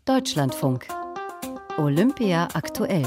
Deutschlandfunk. Olympia aktuell.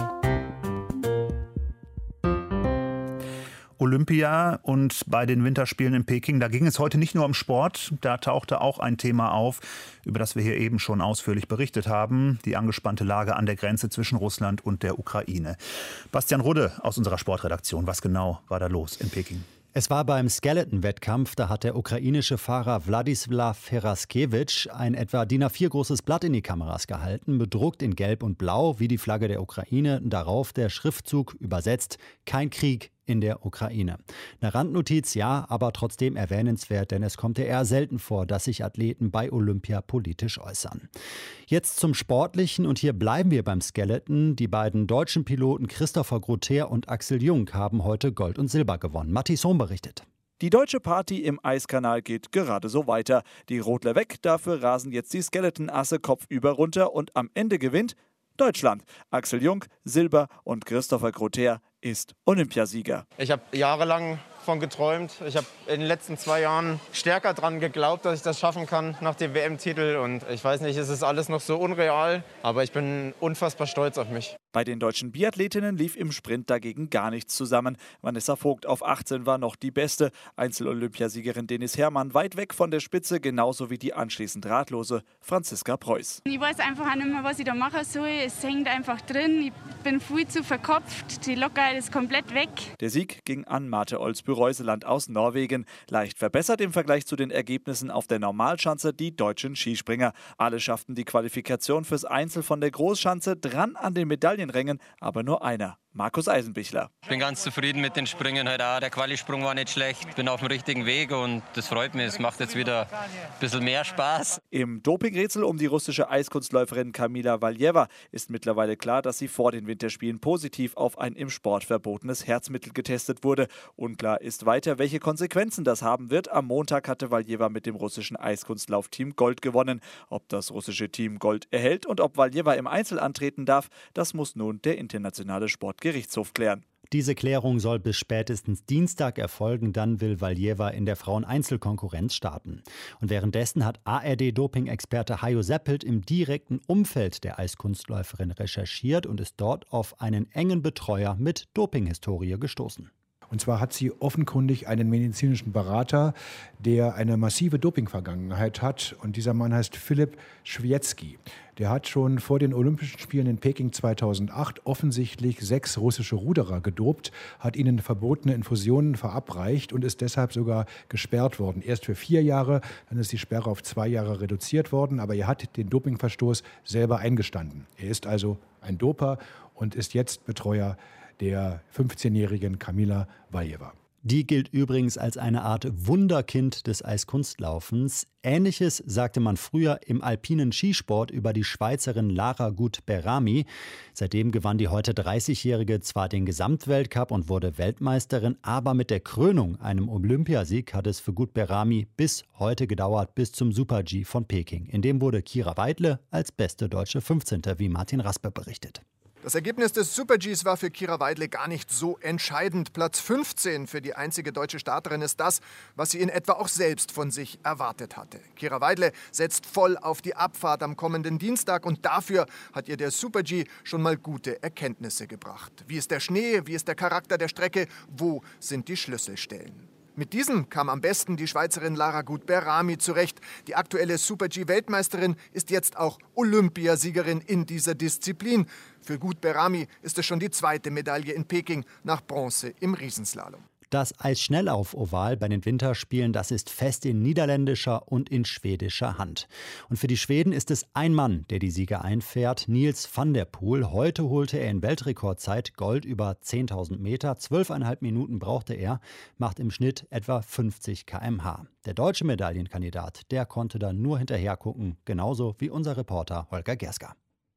Olympia und bei den Winterspielen in Peking, da ging es heute nicht nur um Sport, da tauchte auch ein Thema auf, über das wir hier eben schon ausführlich berichtet haben, die angespannte Lage an der Grenze zwischen Russland und der Ukraine. Bastian Rudde aus unserer Sportredaktion, was genau war da los in Peking? Es war beim Skeleton-Wettkampf, da hat der ukrainische Fahrer Wladislaw Heraskewitsch ein etwa DIN A4 großes Blatt in die Kameras gehalten, bedruckt in Gelb und Blau wie die Flagge der Ukraine, darauf der Schriftzug übersetzt: Kein Krieg in der Ukraine. Eine Randnotiz, ja, aber trotzdem erwähnenswert, denn es kommt ja eher selten vor, dass sich Athleten bei Olympia politisch äußern. Jetzt zum Sportlichen und hier bleiben wir beim Skeleton. Die beiden deutschen Piloten Christopher Grotter und Axel Jung haben heute Gold und Silber gewonnen. Matthias Sohm berichtet. Die deutsche Party im Eiskanal geht gerade so weiter. Die Rodler weg, dafür rasen jetzt die Skeleton-Asse kopfüber runter und am Ende gewinnt Deutschland. Axel Jung, Silber und Christopher Grotter ist Olympiasieger. Ich habe jahrelang von geträumt. Ich habe in den letzten 2 Jahren stärker daran geglaubt, dass ich das schaffen kann nach dem WM-Titel. Und ich weiß nicht, es ist alles noch so unreal, aber ich bin unfassbar stolz auf mich. Bei den deutschen Biathletinnen lief im Sprint dagegen gar nichts zusammen. Vanessa Vogt auf 18 war noch die beste. Einzel-Olympiasiegerin Dennis Herrmann weit weg von der Spitze, genauso wie die anschließend ratlose Franziska Preuß. Ich weiß einfach auch nicht mehr, was ich da machen soll. Es hängt einfach drin. Ich bin viel zu verkopft. Die Lockerheit ist komplett weg. Der Sieg ging an Marte Olsby-Reuseland aus Norwegen. Leicht verbessert im Vergleich zu den Ergebnissen auf der Normalschanze die deutschen Skispringer. Alle schafften die Qualifikation fürs Einzel von der Großschanze, dran an den Medaillenrängen, aber nur einer. Markus Eisenbichler. Ich bin ganz zufrieden mit den Sprüngen heute auch. Der Qualisprung war nicht schlecht. Bin auf dem richtigen Weg und das freut mich. Es macht jetzt wieder ein bisschen mehr Spaß. Im Dopingrätsel um die russische Eiskunstläuferin Kamila Waljeva ist mittlerweile klar, dass sie vor den Winterspielen positiv auf ein im Sport verbotenes Herzmittel getestet wurde. Unklar ist weiter, welche Konsequenzen das haben wird. Am Montag hatte Waljeva mit dem russischen Eiskunstlaufteam Gold gewonnen. Ob das russische Team Gold erhält und ob Waljeva im Einzel antreten darf, das muss nun der internationale Sportgerichtshof klären. Diese Klärung soll bis spätestens Dienstag erfolgen, dann will Waljeva in der Frauen-Einzelkonkurrenz starten. Und währenddessen hat ARD-Doping-Experte Hajo Seppelt im direkten Umfeld der Eiskunstläuferin recherchiert und ist dort auf einen engen Betreuer mit Dopinghistorie gestoßen. Und zwar hat sie offenkundig einen medizinischen Berater, der eine massive Doping-Vergangenheit hat. Und dieser Mann heißt Filip Schwiecki. Der hat schon vor den Olympischen Spielen in Peking 2008 offensichtlich 6 russische Ruderer gedopt, hat ihnen verbotene Infusionen verabreicht und ist deshalb sogar gesperrt worden. Erst für 4 Jahre, dann ist die Sperre auf 2 Jahre reduziert worden. Aber er hat den Dopingverstoß selber eingestanden. Er ist also ein Doper und ist jetzt Betreuer der 15-jährigen Kamila Waljeva. Die gilt übrigens als eine Art Wunderkind des Eiskunstlaufens. Ähnliches sagte man früher im alpinen Skisport über die Schweizerin Lara Gut-Berami. Seitdem gewann die heute 30-Jährige zwar den Gesamtweltcup und wurde Weltmeisterin, aber mit der Krönung, einem Olympiasieg, hat es für Gut-Berami bis heute gedauert, bis zum Super-G von Peking. In dem wurde Kira Weidle als beste deutsche 15. wie Martin Raspe berichtet. Das Ergebnis des Super-Gs war für Kira Weidle gar nicht so entscheidend. Platz 15 für die einzige deutsche Starterin ist das, was sie in etwa auch selbst von sich erwartet hatte. Kira Weidle setzt voll auf die Abfahrt am kommenden Dienstag und dafür hat ihr der Super-G schon mal gute Erkenntnisse gebracht. Wie ist der Schnee, wie ist der Charakter der Strecke, wo sind die Schlüsselstellen? Mit diesem kam am besten die Schweizerin Lara Gut-Berami zurecht. Die aktuelle Super-G-Weltmeisterin ist jetzt auch Olympiasiegerin in dieser Disziplin. Für Gut-Berami ist es schon die 2. Medaille in Peking nach Bronze im Riesenslalom. Das Eisschnelllauf-Oval bei den Winterspielen, das ist fest in niederländischer und in schwedischer Hand. Und für die Schweden ist es ein Mann, der die Siege einfährt, Nils van der Poel. Heute holte er in Weltrekordzeit Gold über 10.000 Meter. 12,5 Minuten brauchte er, macht im Schnitt etwa 50 km/h. Der deutsche Medaillenkandidat, der konnte dann nur hinterher gucken, genauso wie unser Reporter Holger Gerska.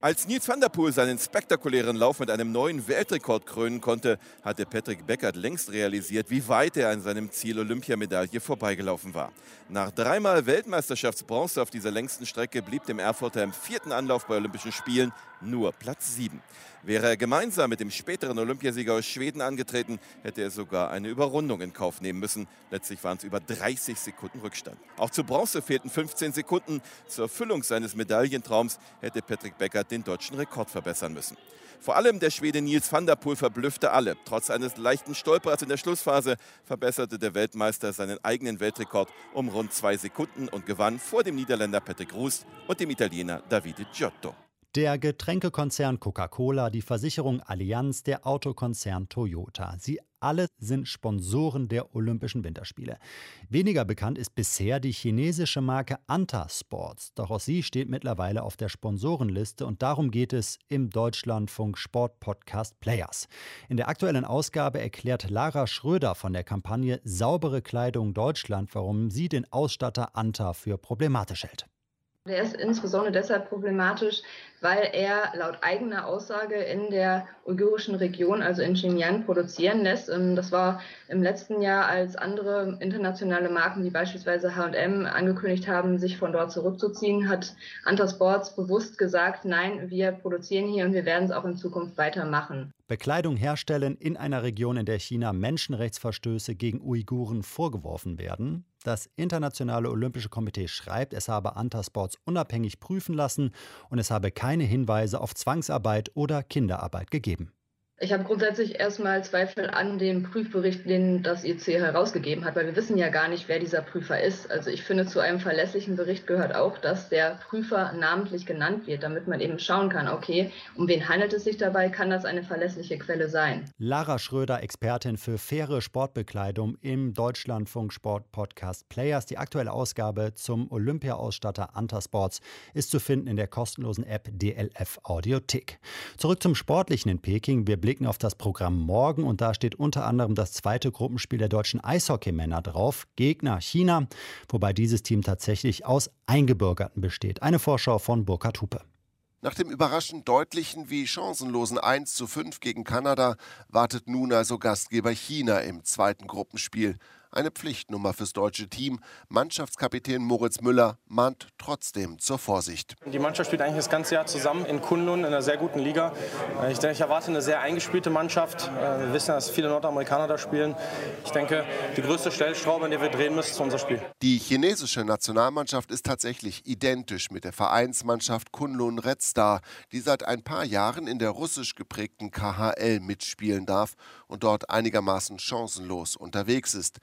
Als Niels van der Poel seinen spektakulären Lauf mit einem neuen Weltrekord krönen konnte, hatte Patrick Beckert längst realisiert, wie weit er an seinem Ziel Olympiamedaille vorbeigelaufen war. Nach 3-mal Weltmeisterschaftsbronze auf dieser längsten Strecke blieb dem Erfurter im 4. Anlauf bei Olympischen Spielen nur Platz 7. Wäre er gemeinsam mit dem späteren Olympiasieger aus Schweden angetreten, hätte er sogar eine Überrundung in Kauf nehmen müssen. Letztlich waren es über 30 Sekunden Rückstand. Auch zu Bronze fehlten 15 Sekunden. Zur Erfüllung seines Medaillentraums hätte Patrick Beckert den deutschen Rekord verbessern müssen. Vor allem der Schwede Niels van der Poel verblüffte alle. Trotz eines leichten Stolperers in der Schlussphase verbesserte der Weltmeister seinen eigenen Weltrekord um rund 2 Sekunden und gewann vor dem Niederländer Patrick Roest und dem Italiener Davide Giotto. Der Getränkekonzern Coca-Cola, die Versicherung Allianz, der Autokonzern Toyota. Sie alle sind Sponsoren der Olympischen Winterspiele. Weniger bekannt ist bisher die chinesische Marke Anta Sports. Doch auch sie steht mittlerweile auf der Sponsorenliste und darum geht es im Deutschlandfunk Sport-Podcast Players. In der aktuellen Ausgabe erklärt Lara Schröder von der Kampagne Saubere Kleidung Deutschland, warum sie den Ausstatter Anta für problematisch hält. Der ist insbesondere deshalb problematisch, weil er laut eigener Aussage in der uigurischen Region, also in Xinjiang, produzieren lässt. Das war im letzten Jahr, als andere internationale Marken wie beispielsweise H&M angekündigt haben, sich von dort zurückzuziehen, hat Anta Sports bewusst gesagt, nein, wir produzieren hier und wir werden es auch in Zukunft weitermachen. Bekleidung herstellen in einer Region, in der China Menschenrechtsverstöße gegen Uiguren vorgeworfen werden. Das Internationale Olympische Komitee schreibt, es habe Anta Sports unabhängig prüfen lassen und es habe keine Hinweise auf Zwangsarbeit oder Kinderarbeit gegeben. Ich habe grundsätzlich erstmal Zweifel an dem Prüfbericht, den das IOC herausgegeben hat, weil wir wissen ja gar nicht, wer dieser Prüfer ist. Also ich finde, zu einem verlässlichen Bericht gehört auch, dass der Prüfer namentlich genannt wird, damit man eben schauen kann, okay, um wen handelt es sich dabei, kann das eine verlässliche Quelle sein. Lara Schröder, Expertin für faire Sportbekleidung im Deutschlandfunk Sport-Podcast Players. Die aktuelle Ausgabe zum Olympia-Ausstatter Anta Sports ist zu finden in der kostenlosen App DLF Audiothek. Zurück zum Sportlichen in Peking. Wir blicken auf das Programm morgen und da steht unter anderem das zweite Gruppenspiel der deutschen Eishockeymänner drauf. Gegner China, wobei dieses Team tatsächlich aus Eingebürgerten besteht. Eine Vorschau von Burkhard Hupe. Nach dem überraschend deutlichen wie chancenlosen 1:5 gegen Kanada wartet nun also Gastgeber China im zweiten Gruppenspiel. Eine Pflichtnummer fürs deutsche Team. Mannschaftskapitän Moritz Müller mahnt trotzdem zur Vorsicht. Die Mannschaft spielt eigentlich das ganze Jahr zusammen in Kunlun, in einer sehr guten Liga. Ich denke, ich erwarte eine sehr eingespielte Mannschaft. Wir wissen, dass viele Nordamerikaner da spielen. Ich denke, die größte Stellschraube, an der wir drehen müssen, ist unser Spiel. Die chinesische Nationalmannschaft ist tatsächlich identisch mit der Vereinsmannschaft Kunlun Red Star, die seit ein paar Jahren in der russisch geprägten KHL mitspielen darf und dort einigermaßen chancenlos unterwegs ist.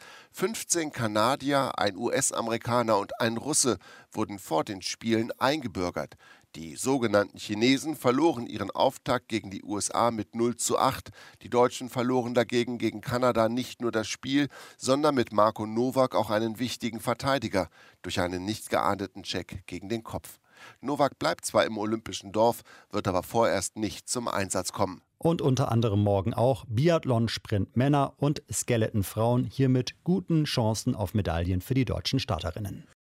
15 Kanadier, ein US-Amerikaner und ein Russe wurden vor den Spielen eingebürgert. Die sogenannten Chinesen verloren ihren Auftakt gegen die USA mit 0:8. Die Deutschen verloren dagegen gegen Kanada nicht nur das Spiel, sondern mit Marco Nowak auch einen wichtigen Verteidiger durch einen nicht geahndeten Check gegen den Kopf. Nowak bleibt zwar im olympischen Dorf, wird aber vorerst nicht zum Einsatz kommen. Und unter anderem morgen auch Biathlon-Sprint Männer und Skeleton Frauen, hier mit guten Chancen auf Medaillen für die deutschen Starterinnen.